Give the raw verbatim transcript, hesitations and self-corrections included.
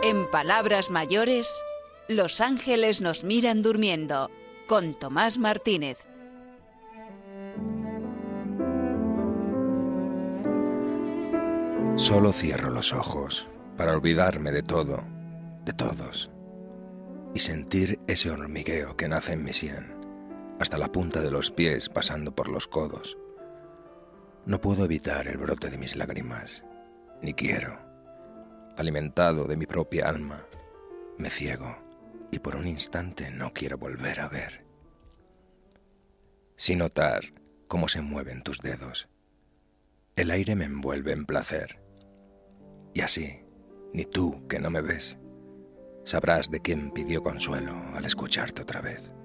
En palabras mayores, Los ángeles nos miran durmiendo, con Tomás Martínez. Solo cierro los ojos para olvidarme de todo, de todos, y sentir ese hormigueo que nace en mi sien, hasta la punta de los pies pasando por los codos. No puedo evitar el brote de mis lágrimas, ni quiero. Alimentado de mi propia alma, me ciego y por un instante no quiero volver a ver. Sin notar cómo se mueven tus dedos, el aire me envuelve en placer. Y así, ni tú que no me ves, sabrás de quién pidió consuelo al escucharte otra vez.